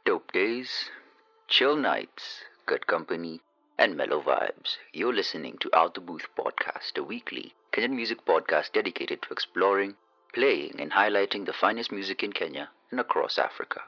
Dope days, chill nights, good company, and mellow vibes. You're listening to Out the Booth Podcast, a weekly Kenyan music podcast dedicated to exploring, playing, and highlighting the finest music in Kenya and across Africa.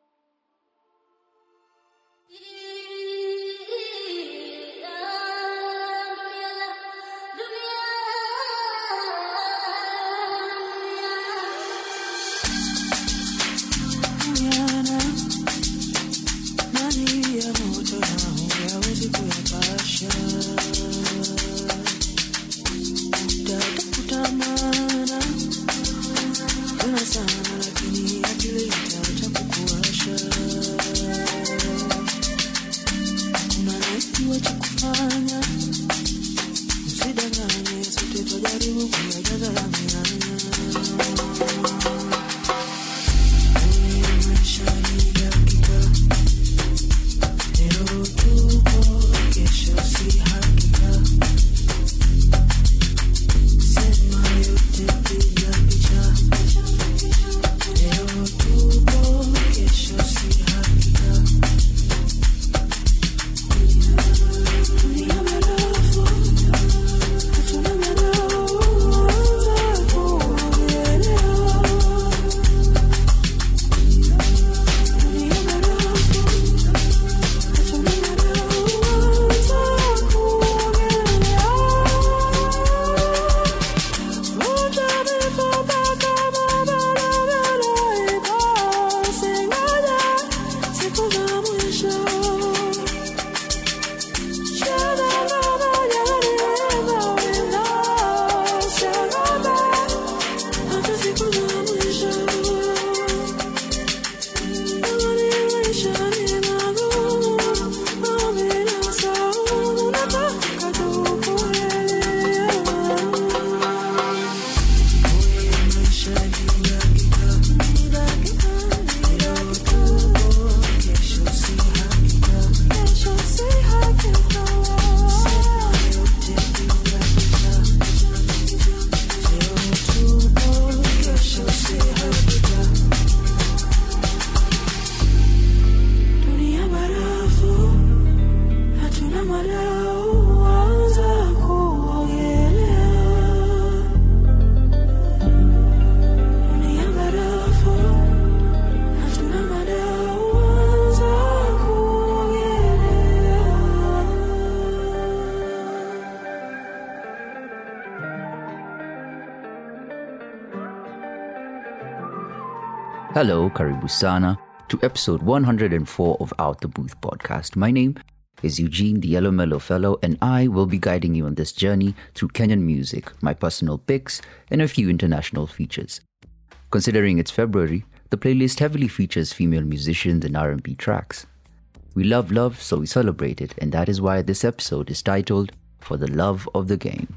Hello, karibu sana to episode 104 of Out the Booth Podcast. My name is Eugene, the Yellow Mellow Fellow, and I will be guiding you on this journey through Kenyan music, my personal picks, and a few international features. Considering it's February, the playlist heavily features female musicians and R&B tracks. We love love, so we celebrate it, and that is why this episode is titled For the Love of the Game.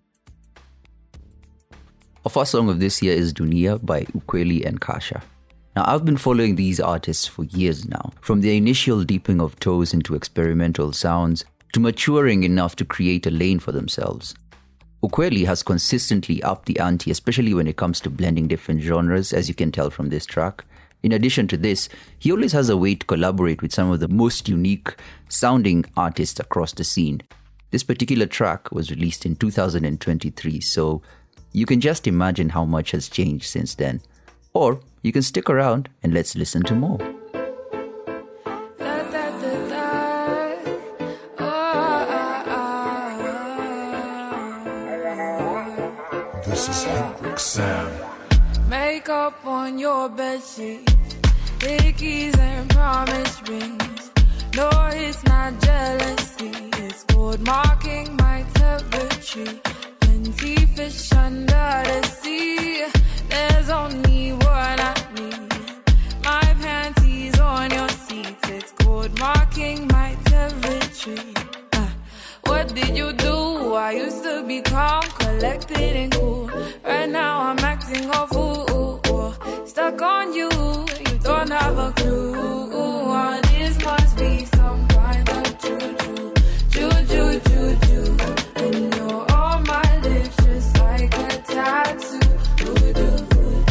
Our first song of this year is Dunia by Ukweli and Kasha. Now, I've been following these artists for years now, from their initial dipping of toes into experimental sounds to maturing enough to create a lane for themselves. Ukweli has consistently upped the ante, especially when it comes to blending different genres, as you can tell from this track. In addition to this, he always has a way to collaborate with some of the most unique sounding artists across the scene. This particular track was released in 2023, so you can just imagine how much has changed since then. Or you can stick around and let's listen to more. This is Hendrik Sam. Makeup on your bedsheet, hickeys and promise rings. No, it's not jealousy, it's gold marking my territory. Plenty fish under the sea, there's only one I need. My panties on your seat, it's gold marking my territory. What did you do? I used to be calm, collected and cool. Right now I'm acting a fool. Stuck on you, you don't have a clue. All this must be some kind of juju. Juju, juju. And you're on my lips just like a tattoo. Voodoo, voodoo.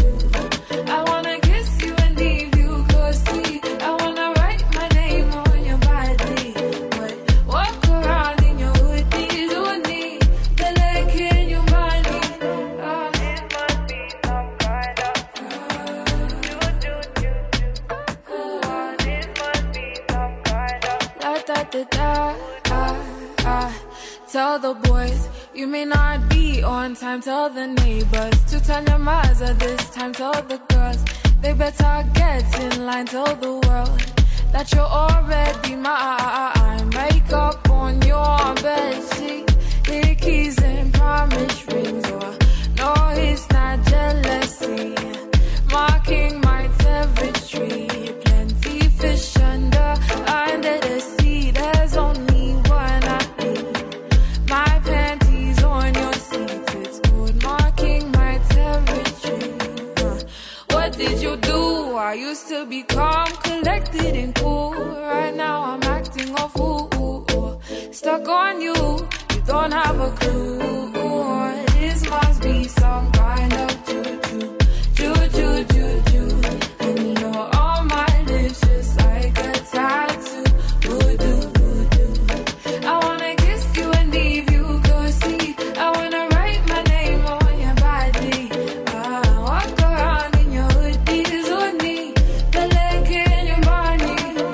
Tell the boys you may not be on time. Tell the neighbors to turn your Mazda this time. Tell the girls they better get in line. Tell the world that you're already mine. Makeup on your bedsheet, hickeys and promise rings. No, it's not jealousy, marking my territory. Plenty fish under the sea. There's only one I need. My panties on your seat. It's good, marking my territory. What did you do? I used to be calm, collected and cool. Right now I'm acting a fool. Stuck on you, you don't have a clue. This must be some kind of juju, juju, juju. And you're on my lips just like a tattoo. Voodoo, voodoo. I wanna kiss you and leave you go see. I wanna write my name on your body. Walk around in your hoodies with me. The leg in your body.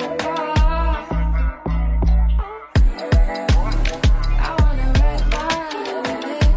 I wanna write my name.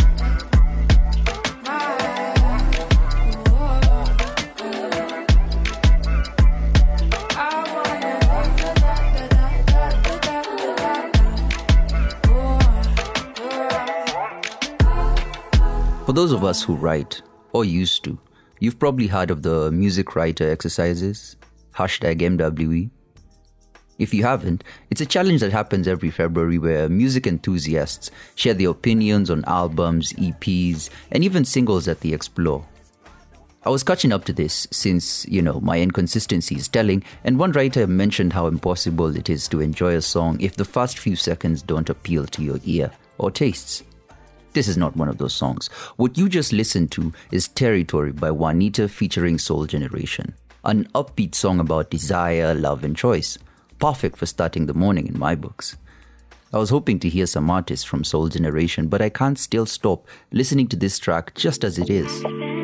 For those of us who write, or used to, you've probably heard of the music writer exercises, #MWE. If you haven't, it's a challenge that happens every February where music enthusiasts share their opinions on albums, EPs, and even singles that they explore. I was catching up to this since, my inconsistency is telling, and one writer mentioned how impossible it is to enjoy a song if the first few seconds don't appeal to your ear or tastes. This is not one of those songs. What you just listened to is Territory by Juanita featuring Soul Generation, an upbeat song about desire, love, and choice. Perfect for starting the morning in my books. I was hoping to hear some artists from Soul Generation, but I can't still stop listening to this track just as it is.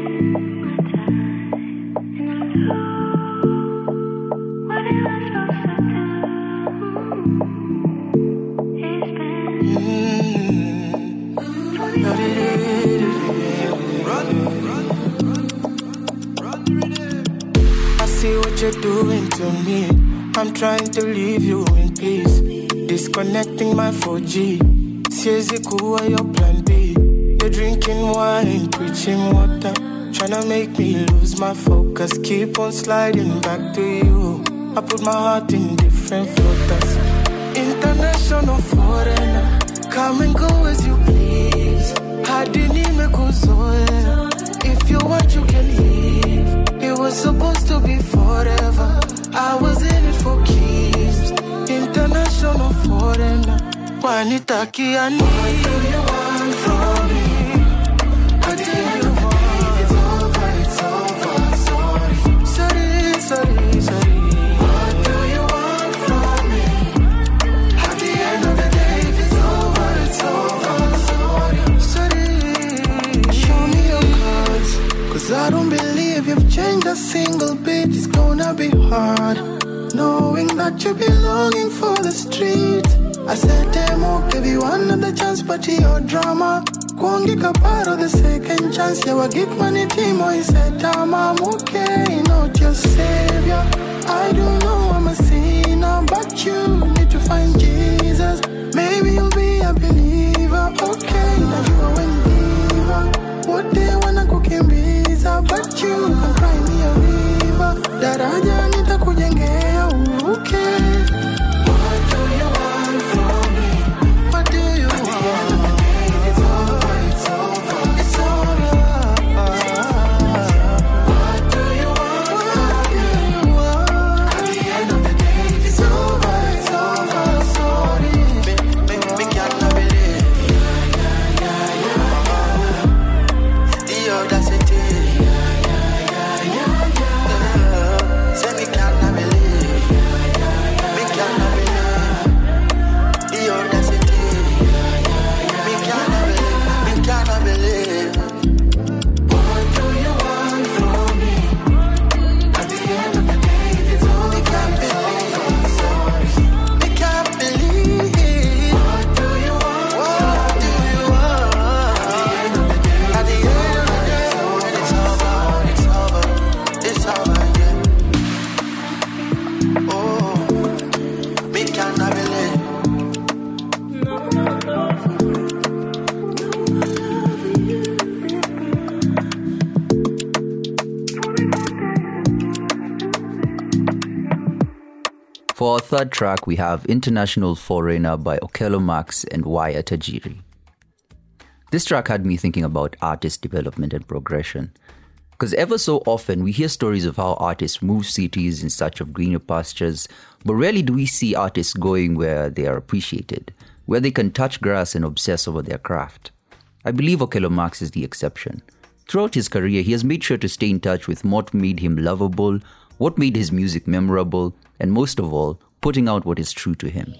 I see what you're doing to me. I'm trying to leave you in peace. Disconnecting my 4G. Siezi kuwa your plan B. You're drinking wine, preaching water. Tryna make me lose my focus. Keep on sliding back to you. I put my heart in different floaters. International foreigner. Come and go as you please. Hadini mekuzoea. If you want, you can leave. It was supposed to be forever. I was in it for keeps. International foreigner. Wanitaki I need. What do you want from me? What do you want? It's over, sorry. Sorry. What do you want from me? At the end of the day, if it's over, sorry. Show me your cards, 'cause I don't believe you've changed a single bit. It's gonna be hard, knowing that you be longing for the street. I said, demo, give you another chance, but your drama. Kwangi kaparo the second chance. Yeah, gig money timo. He said, I'm okay, not your savior. I don't know, I'm a sinner, but you need to find Jesus. Maybe you'll be a believer. Okay, now you are when diva. What they wanna cook in pizza, but you can cry me a river. Daraja nita kujengea, okay. What do you want from me? What do you want? At the end of the day, it's over. It's over. What do you want from me? At the end of the day, it's over. For our third track, we have International Foreigner by Okello Max and Waya Tajiri. This track had me thinking about artist development and progression. Because ever so often, we hear stories of how artists move cities in search of greener pastures, but rarely do we see artists going where they are appreciated, where they can touch grass and obsess over their craft. I believe Okello Max is the exception. Throughout his career, he has made sure to stay in touch with what made him lovable, what made his music memorable, and most of all, putting out what is true to him.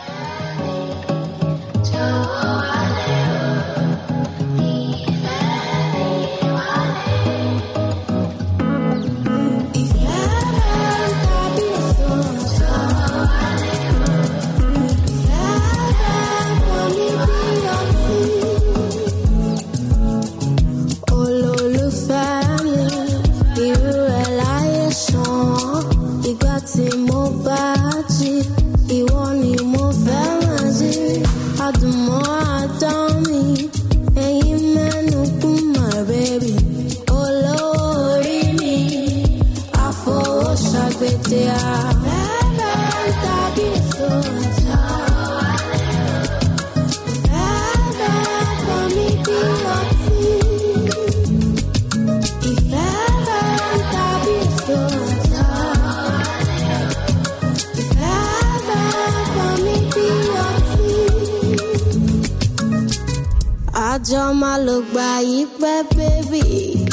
Joma look by ipe baby.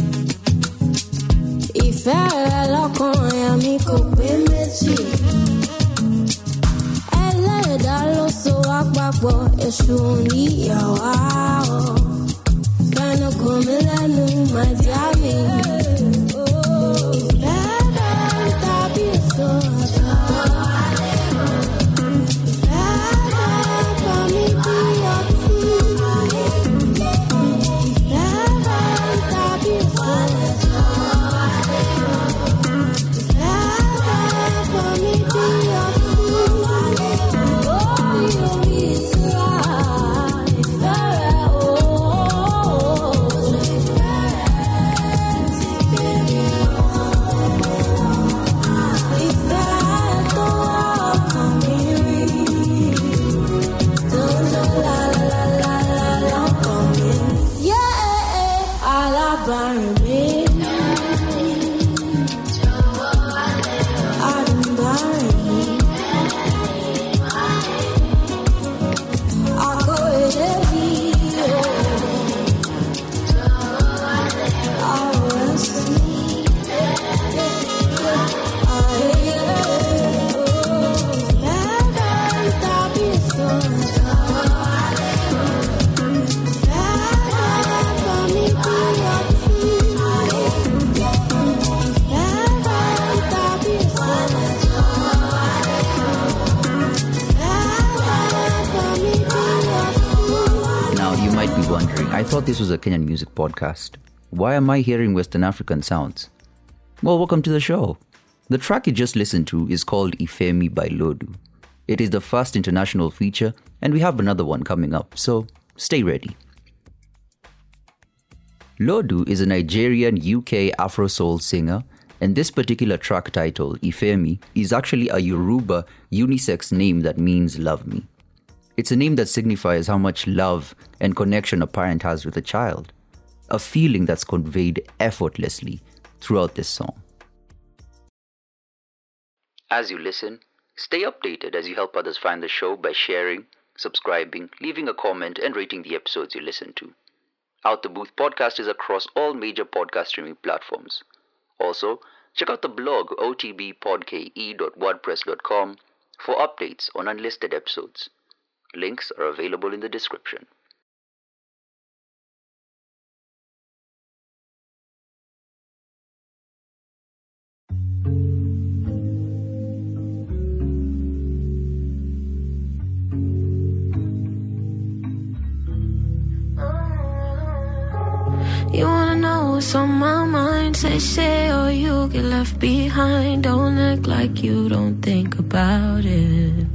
Ìfẹ́ rẹ lọ́kàn àyà mi kò pé méjì. Ẹlẹ́dàá ló so wá papọ̀, èṣù ní ìyàwó. Fẹ́nu kò mí lẹ́nu, my dear mi. Ìfẹ́ rẹ ń tàbí èso ọ̀dọ́. Ìfẹ́ rẹ bá mi bí ọtí. I thought this was a Kenyan music podcast. Why am I hearing Western African sounds? Well, welcome to the show. The track you just listened to is called Ifemi by Lodu. It is the first international feature, and we have another one coming up, so stay ready. Lodu is a Nigerian UK Afro soul singer, and this particular track title, Ifemi, is actually a Yoruba unisex name that means love me. It's a name that signifies how much love and connection a parent has with a child, a feeling that's conveyed effortlessly throughout this song. As you listen, stay updated as you help others find the show by sharing, subscribing, leaving a comment, and rating the episodes you listen to. Out the Booth podcast is across all major podcast streaming platforms. Also, check out the blog otbpodke.wordpress.com for updates on unlisted episodes. Links are available in the description. You wanna know what's on my mind? Say, or you get left behind. Don't act like you don't think about it.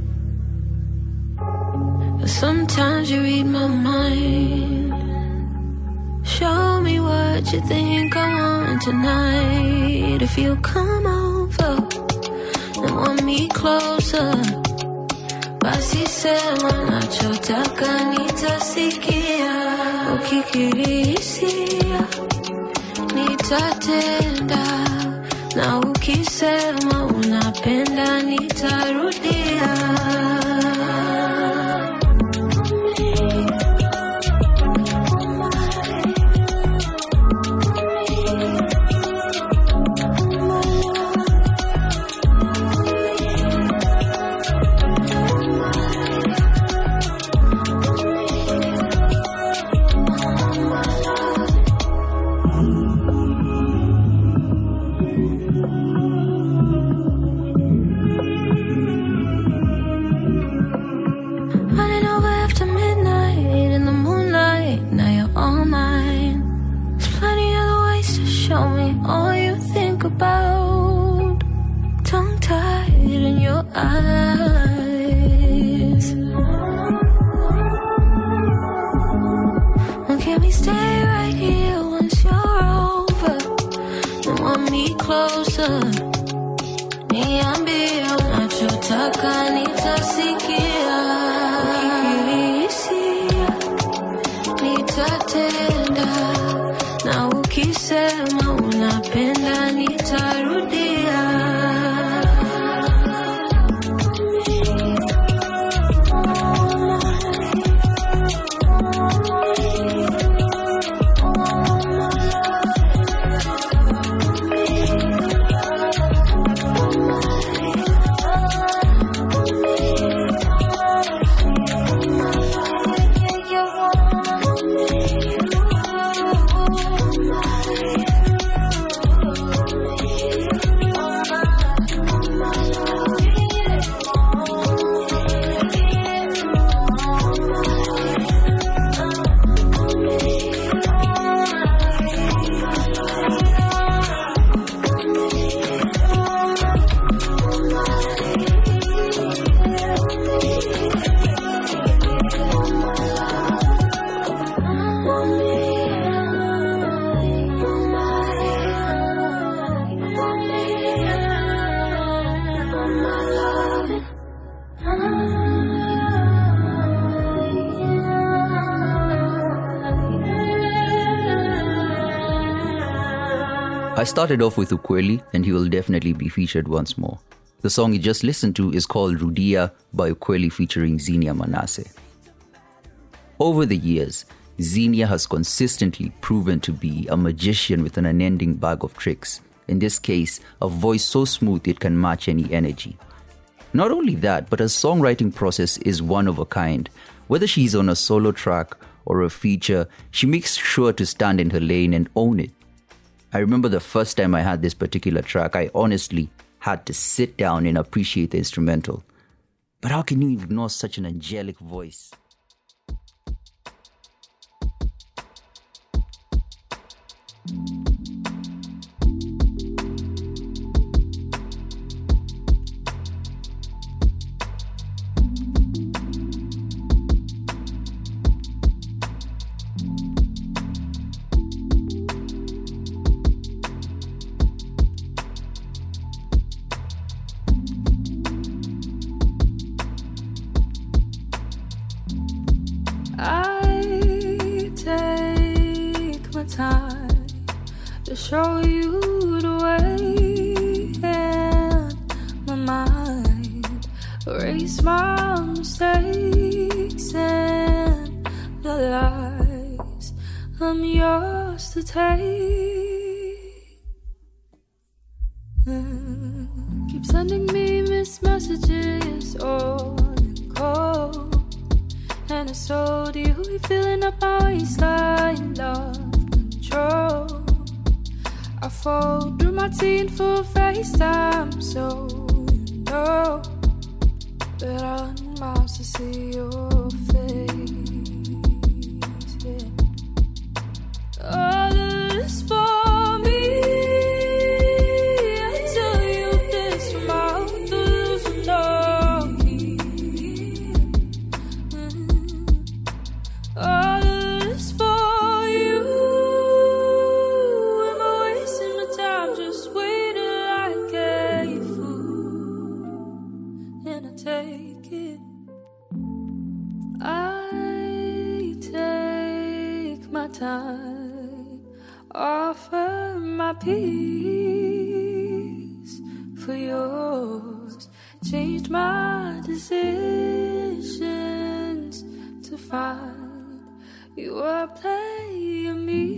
Sometimes you read my mind. Show me what you think I want tonight. If you come over, and want me closer. Basi sema nachotaka nitasikia, ukikirisia nitatenda, na ukisema unapenda nitarudia. Eyes. Well, can we stay right here once you're over and want me closer? Niambie unachotaka nitasikia, ukikirisia nitatenda, na ukisema unapenda nitarudia. I started off with Ukweli, and he will definitely be featured once more. The song you just listened to is called Rudia by Ukweli featuring Zinia Manasseh. Over the years, Zinia has consistently proven to be a magician with an unending bag of tricks. In this case, a voice so smooth it can match any energy. Not only that, but her songwriting process is one of a kind. Whether she's on a solo track or a feature, she makes sure to stand in her lane and own it. I remember the first time I had this particular track, I honestly had to sit down and appreciate the instrumental. But how can you ignore such an angelic voice? I take my time to show you the way, and my mind erase my mistakes and the lies I'm yours to take. Keep sending me missed messages on and cold. And I told you we filling up my waistline, love control. I fold through my teen for FaceTime, so you know that I need miles to see your face. Yeah. All of this for me. I tell you this from out the losing dog. All of this for you. Am I wasting my time just waiting like a fool? peace for yours. Changed my decisions to find you were playing me.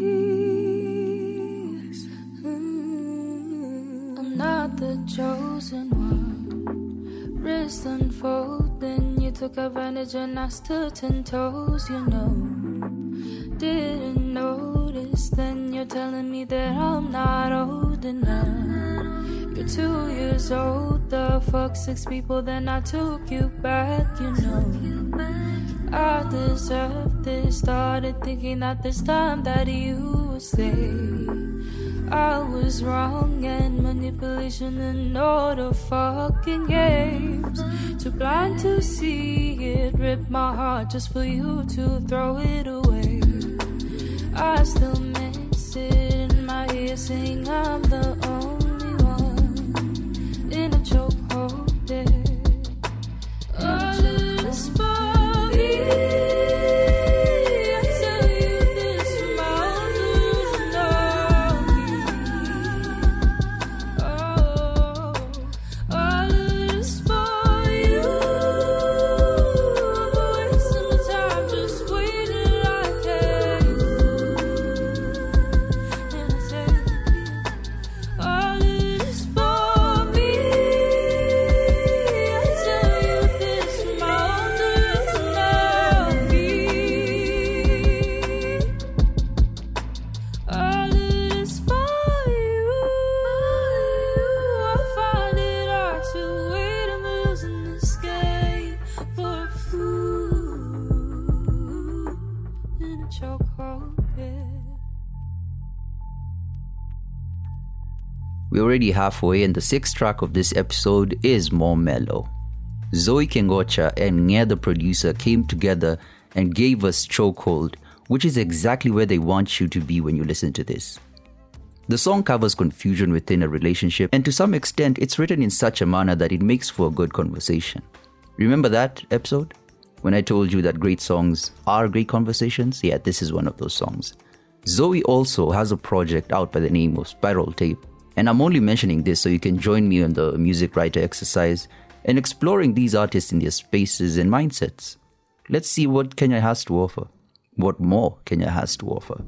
I'm not the chosen one. Wrist unfolding, you took advantage and I stood 10 toes, you know. Didn't notice, then you're telling me that I'm not old enough. You're 2 years older, fuck 6 people, then I took you back, you know. I deserve this, started thinking that this time that you would stay. I was wrong and manipulation and all the fucking games. Too blind to see it, ripped my heart just for you to throw it away. I still miss it in my ear, saying I'm the only one in a chokehold there. All this for me, I tell you this, my losing oh, all this for you. Wasting my time just waiting like that. And I say, all this for me, I tell you this, my losing all this for you. I find it hard to wait, I'm losing this game for a fool in a chokehold, yeah. We're already halfway, and the 6th track of this episode is more mellow. Zoe Kengocha and Nye the producer came together and gave us Chokehold, which is exactly where they want you to be when you listen to this. The song covers confusion within a relationship, and to some extent, it's written in such a manner that it makes for a good conversation. Remember that episode? When I told you that great songs are great conversations? Yeah, this is one of those songs. Zoe also has a project out by the name of Spiral Tape, and I'm only mentioning this so you can join me on the music writer exercise and exploring these artists in their spaces and mindsets. Let's see what Kenya has to offer. What more Kenya has to offer.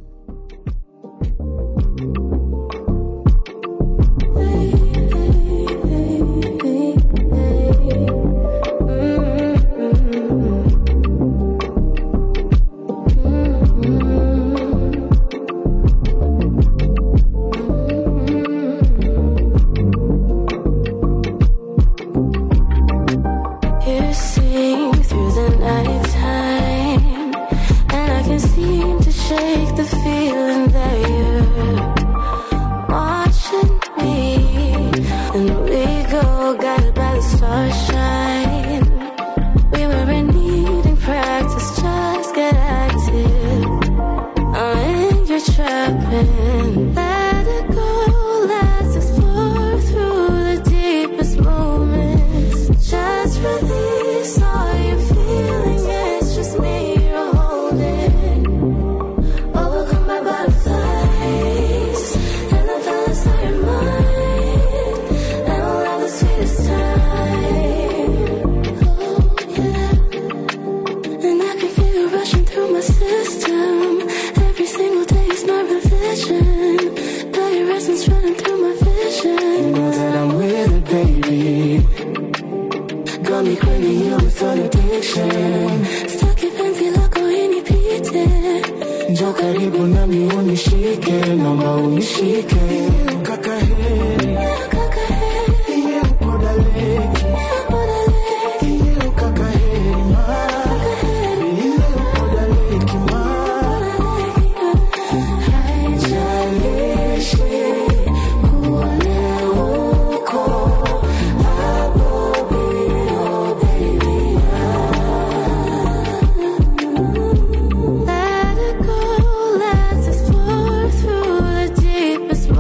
You sing through the nighttime, and I can seem to shake the feeling that you're watching me. And we go guided by the starshine. We were in needing practice, just get active. I'm in your trapping. Let it go, let's explore through the deepest moments. Just release all your feelings, it's just me you're holding. Overcome by butterflies, and the planets are your mind. And we'll have the sweetest time. Oh yeah. And I can feel you rushing through my system. Every single day is my revision. Got your essence running through my vision. You know that I'm with it, baby. Got me craving you with an addiction. Staki penzi lako inipite. Njoo karibu nami unishike, naomba unishike. Kaka heri, iye ukoda leki. Iye ukaka heri mara, iye ukoda leki mara. Haijalishi kule uko, hapo bila baby. Let it go, let's explore through the deepest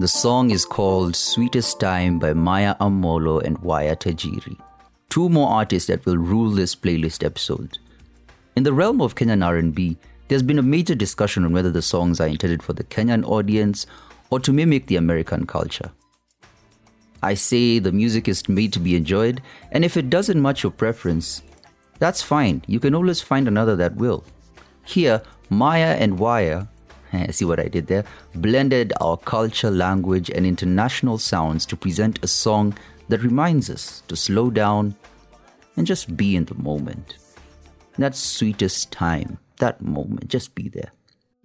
The song is called Sweetest Time by Maya Amolo and Waya Tajiri. Two more artists that will rule this playlist episode. In the realm of Kenyan R&B, there's been a major discussion on whether the songs are intended for the Kenyan audience or to mimic the American culture. I say the music is made to be enjoyed, and if it doesn't match your preference, that's fine. You can always find another that will. Here, Maya and Waya, see what I did there, blended our culture, language, and international sounds to present a song that reminds us to slow down and just be in the moment. That sweetest time, that moment, just be there.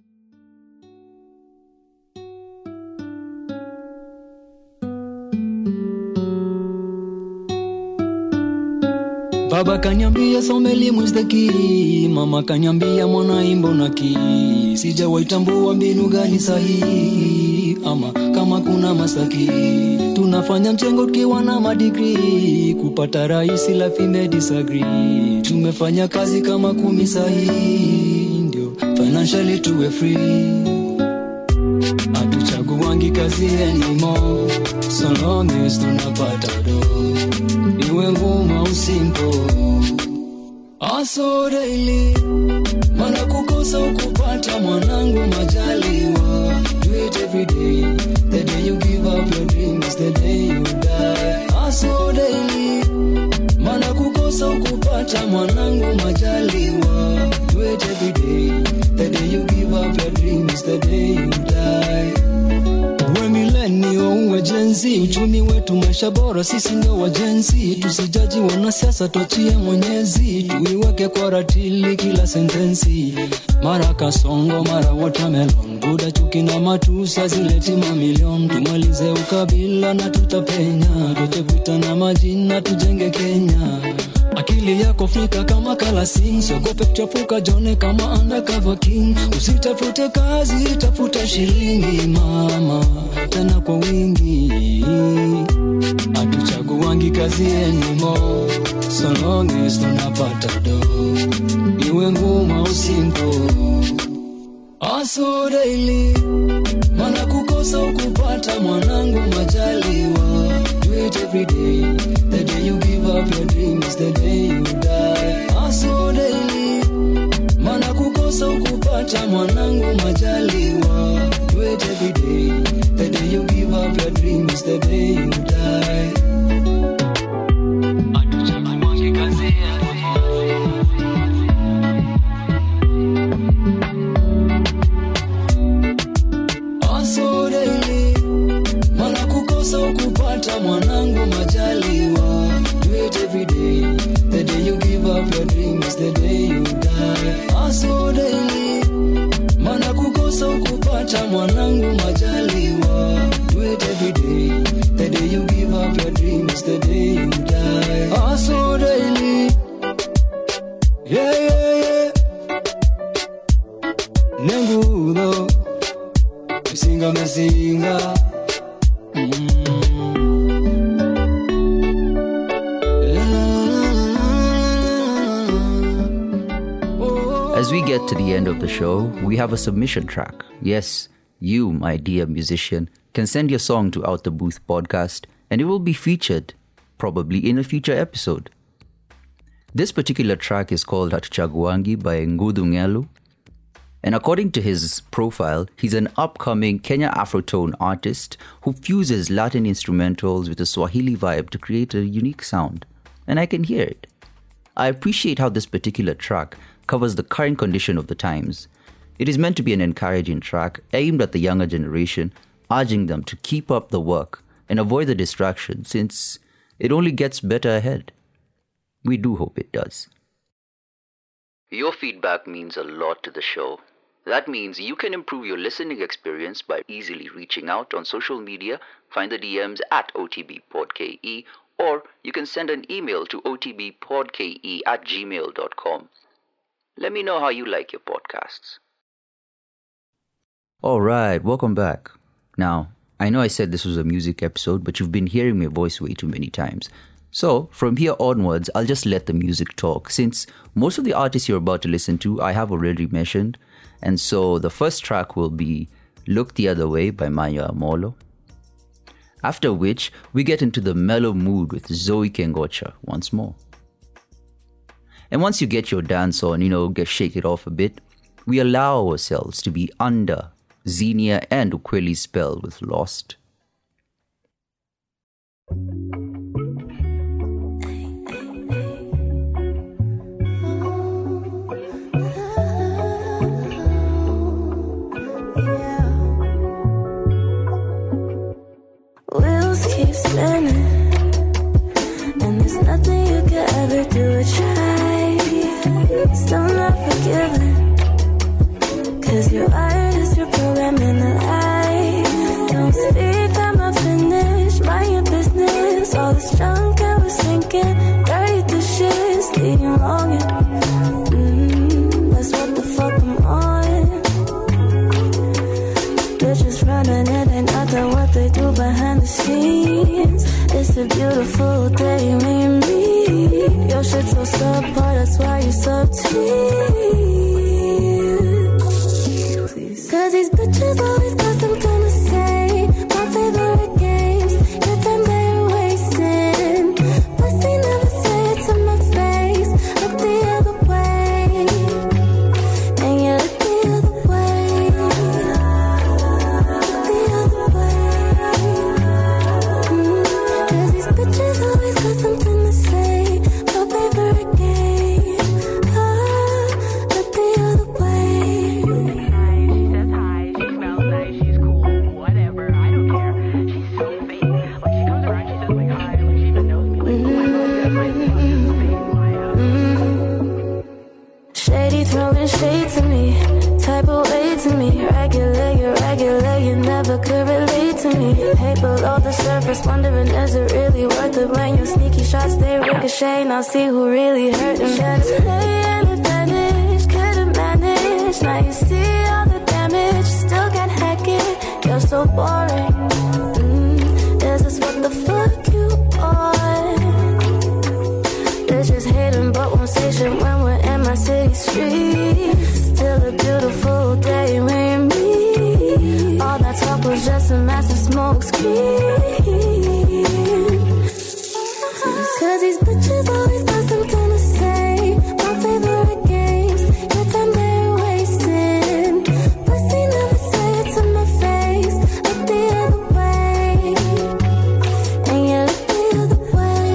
Baba kanyambia some elimu is the key, mama kanyambia mwana imbo na key. Sijawaitambua mbinu gani sahihi, ama kama kuna masaki. Tunafanya mchengo tukiwa na madigrii, kupata rahisi la fime disagree. Tumefanya kazi kama 10 sahihi, ndio financially tuwe free. Hatuchaguangi kazi anymore, so long as tunapata do. Iwe ngumu au simple, aso daily. Mana kukosa ukupata mwanangu majaliwa. Do it every day, the day you give up your dreams, the day you die. Aso daily. Mana kukosa ukupata mwanangu majaliwa. Do it every day, the day you give up your dreams, the day you die. Uwe milenio, uwe jenzi, uchumi wetu maisha bora, sisi ndio wajenzi. Tusijaji wanasiasa, tuachie Mwenyezi. Tuiweke kwa ratili kila sentensi. Mara kasongo, mara watermelon. Buda chuki na matusa zileti mamilion. Tumalize ukabila na tutapenya. Tuche vita na majina tujenge Kenya. Akili yako fika kama Kalasin. Siogope kuchafuka jone kama undercover king. Usitafute kazi, tafuta shilingi mama, tena kwa wingi. Hatuchaguangi kazi anymore, so long as tunapata do. Iwe ngumu au simple, aso daily. Mana kukosa ukupata mwanangu majaliwa. Do it every day, the day you give up your dreams, the day you die. Aso daily. Mana kukosa ukupata mwanangu majaliwa. Do it every day, the day you give up your dreams, the day you die. Hatuchaguangi kazi aso daily. Mana kukosa ukupata mwanangu majaliwa. Do it every day, the day you give up your dreams, the day you die. Aso daily. Mana kukosa ukupata mwanangu majaliwa. Do it every day, the day you give up your dreams, the day you die. Aso daily. Yeah, yeah, yeah. Nengudo Mesinga, mesinga. As we get to the end of the show, we have a submission track. Yes, you, my dear musician, can send your song to Out the Booth podcast and it will be featured, probably in a future episode. This particular track is called Hatuchaguangi by Ngudungelu. And according to his profile, he's an upcoming Kenya Afrotone artist who fuses Latin instrumentals with a Swahili vibe to create a unique sound. And I can hear it. I appreciate how this particular track covers the current condition of the times. It is meant to be an encouraging track aimed at the younger generation, urging them to keep up the work and avoid the distraction since it only gets better ahead. We do hope it does. Your feedback means a lot to the show. That means you can improve your listening experience by easily reaching out on social media, find the DMs at OTBPodKE, or you can send an email to otbpodke@gmail.com. Let me know how you like your podcasts. Alright, welcome back. Now, I know I said this was a music episode, but you've been hearing my voice way too many times. So, from here onwards, I'll just let the music talk, since most of the artists you're about to listen to, I have already mentioned. And so, the first track will be Look the Other Way by Maya Amolo. After which, we get into the mellow mood with Zoe Kengocha once more. And once you get your dance on, shake it off a bit, we allow ourselves to be under Xenia and Ukweli's spell with Lost. Wheels keep spinning, and there's nothing you could ever do or try. Still not forgiven, 'cause your art is your program in the eye. Don't speak, I'm not finished, mind your business. All this junk I was thinking, dirty dishes, leave you longing. That's what the fuck I'm on. Bitches running, it ain't nothing what they do behind the scenes. It's a beautiful day when you meet. Your shit's so subpar, that's why you subteam. 'Cause these bitches always got something to say. My favorite games, your time they're wasting. Pussy never say it to my face. Look the other way, and you look the other way. Look the other way. 'Cause these bitches always got something to say. My favorite game, look the other way. Shady throwing shade to me, type of way to me. Regular, you never could relate to me. Hate below the surface, wondering is it really worth it when your sneaky shots they ricochet. Now see who really hurt them. Should've play an advantage, could've managed. Now you see all the damage, still can't hack it. You're so boring. Is this what the fuck you are? Bitches hating but won't say shit when we're in my city streets. Still a beautiful day when you meet. All that talk was just a massive smoke screen. 'Cause these bitches always got something to say. My favorite games, your time they're wasting. Pussy never say it to my face. Look the other way, and you look the other way.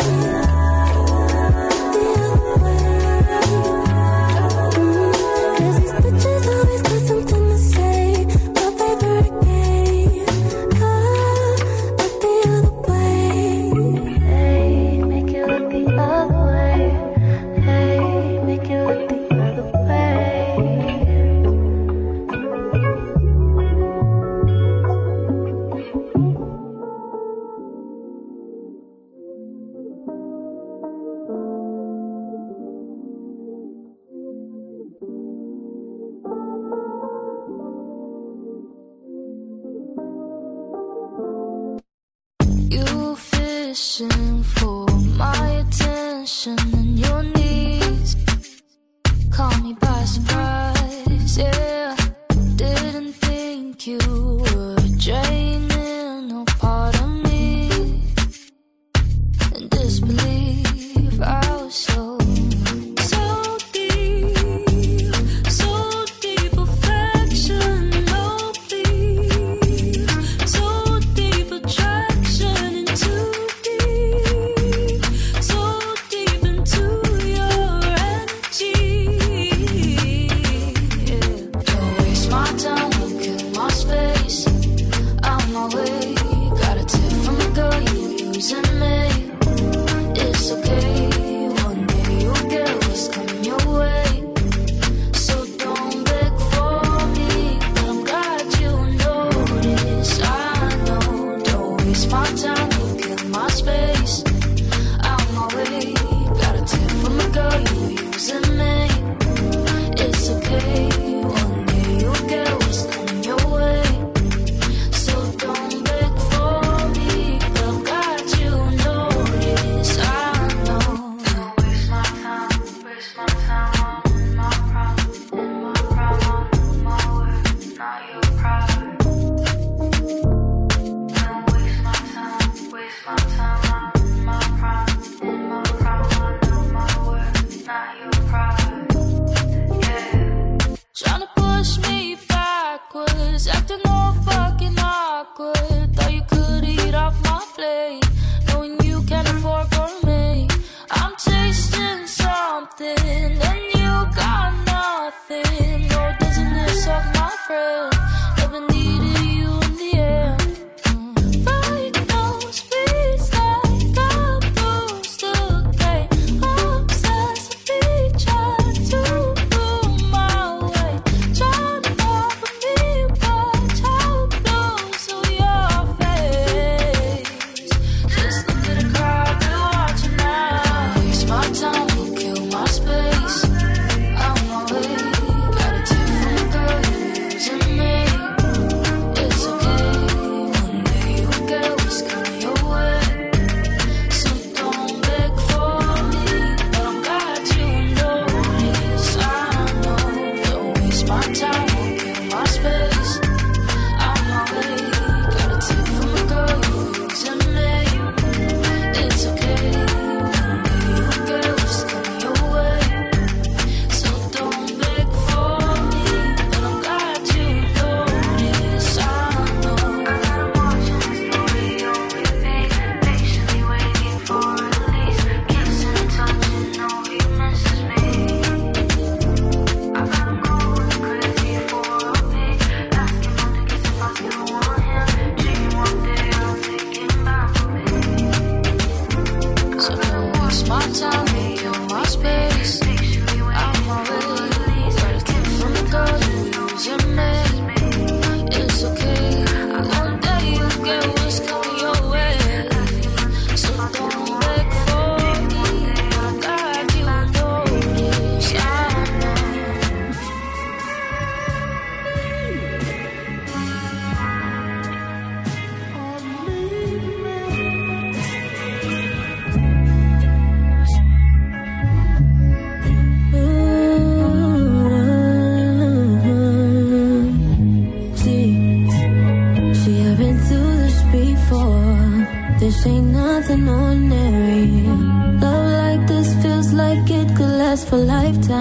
The other way. 'Cause these bitches always got something to say. My favorite game, look the other way. Hey, make it look the other way. Hey, make it look the other way. You fishing for my attention and your needs caught me by surprise. Yeah, didn't think you were draining no part of me. In disbelief, I was so deep, affection, no please, so deep attraction and too deep.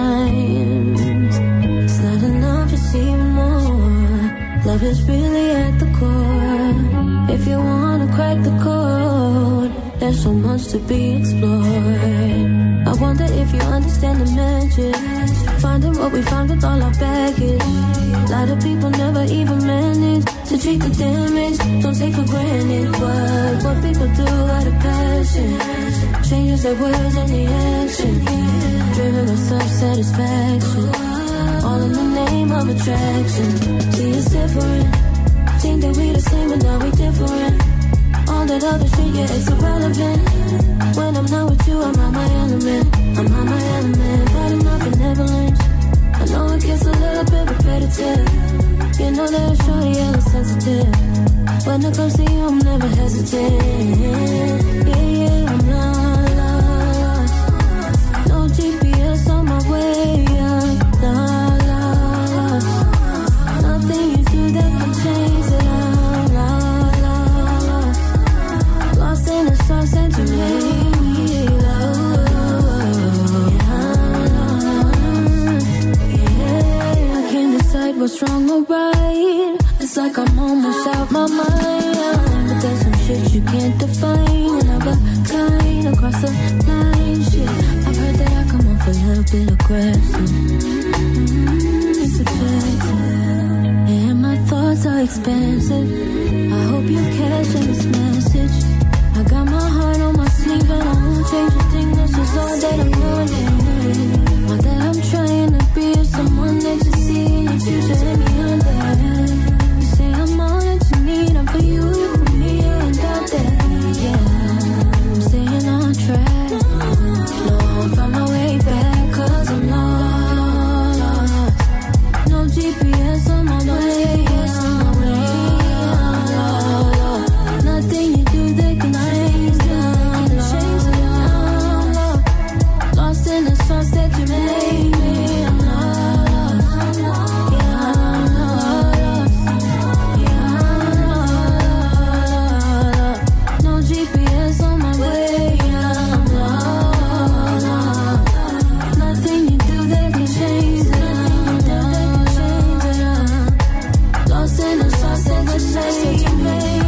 times. It's not enough, it's even more. Love is really at the core. If you wanna crack the code, there's so much to be explored. I wonder if you understand the magic. Finding what we found with all our baggage. A lot of people never even manage to treat the damage. Don't take for granted, but what people do out of passion changes their words and the action. Driven by self-satisfaction, all in the name of attraction. See, it's different. Think that we the same, but now we different. All that other shit, yeah, it's irrelevant. When I'm not with you, I'm out my element. I'm out my element, but I'm not benevolent. I know it gets a little bit repetitive. You know that I'm shorty, hella sensitive. When it comes to you, I'm never hesitant. Yeah, yeah, I'm lost. No GPS on my way, I'm lost. Nothing you do that can change it, I'm lost. Lost in the sauce that you made me love. Yeah, I can't decide what's wrong or right. It's like I'm almost out my mind. But there's some shit you can't define. And I got kind across the line. Shit, I've heard that I come off a little bit aggressive. It's effective. And my thoughts are expensive. I hope you catching this message. I got my heart on my sleeve and I won't change a thing. That's just all that I'm learning. All that I'm trying to be is someone that you see in your future and beyond that. You say I'm all that you need, I'm for you, for me, and out there. Yeah, I'm staying on track. No, I'll find my way back, cause I'm lost. No GPS on my way, nothing you do that can change it. Lost in the sauce that you made me. I'm lost. Yeah, I'm lost. Yeah, I'm lost. No GPS on my way. I'm lost. Nothing you do that can change it. Lost in the sauce that you made.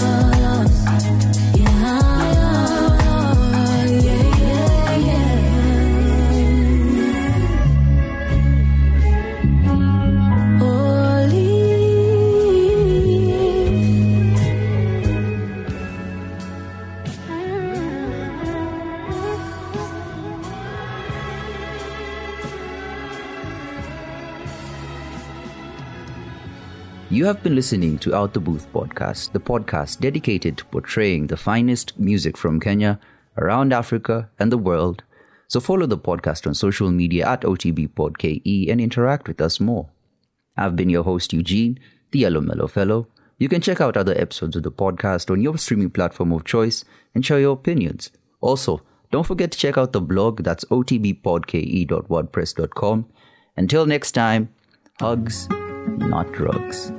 You have been listening to Out the Booth podcast, the podcast dedicated to portraying the finest music from Kenya, around Africa, and the world. So follow the podcast on social media at OTBPodKE and interact with us more. I've been your host, Eugene, the Yellow Mellow Fellow. You can check out other episodes of the podcast on your streaming platform of choice and share your opinions. Also, don't forget to check out the blog, that's otbpodke.wordpress.com. Until next time, hugs, not drugs.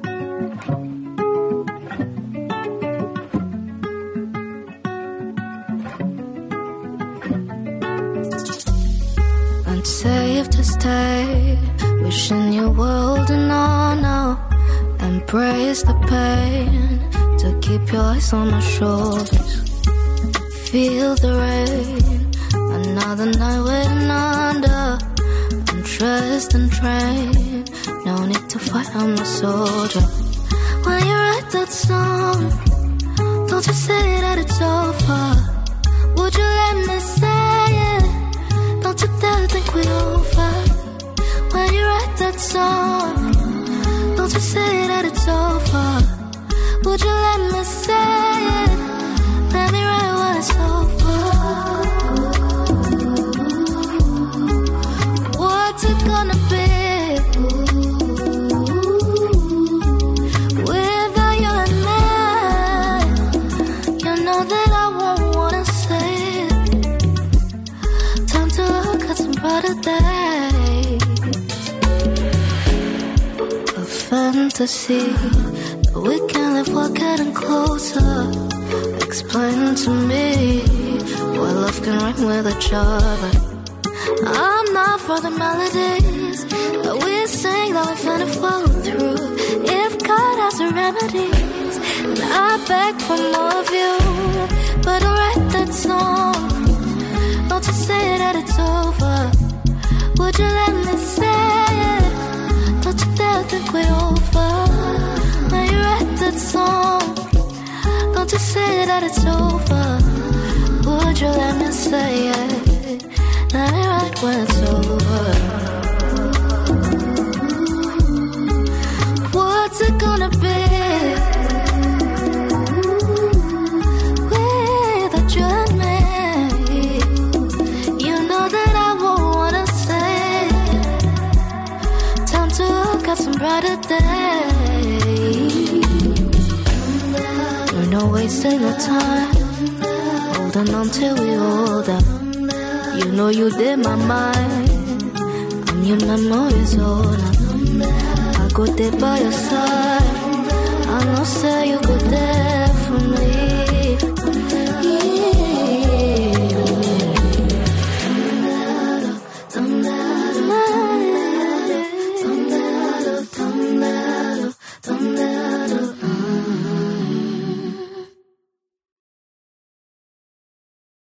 Safe to stay, wishing you holding on now. Embrace the pain, to keep your eyes on my shoulders. Feel the rain, another night waiting under. I'm dressed and trained, no need to fight, I'm a soldier. When you write that song, don't you say that it's over. Would you let me say it? Don't you dare think we're over. When you write that song, don't you say that it's over. Would you let me say it? Let me write when it's over. What's it gonna be? Without you and me, you know that I won't wanna say it. Time to look at some brighter days. A fantasy that we can live while getting closer. Explain to me why love can rhyme with each other. I'm not for the melodies that we sing that we finna follow through. If God has the remedies, I beg for more of you. But don't write that song, don't you say that it's over. Would you let me say it? Don't you dare think we're over. When you write that song, don't you say that it's over. Would you let me say it? Let me write when it's over. What's it gonna be without you and me? You know that I won't wanna say it. Time to look at some brighter days. We're not wasting no time, holding on till we hold up. You know you did my mind, and your memories all up. I go there by your side, I know say you go there.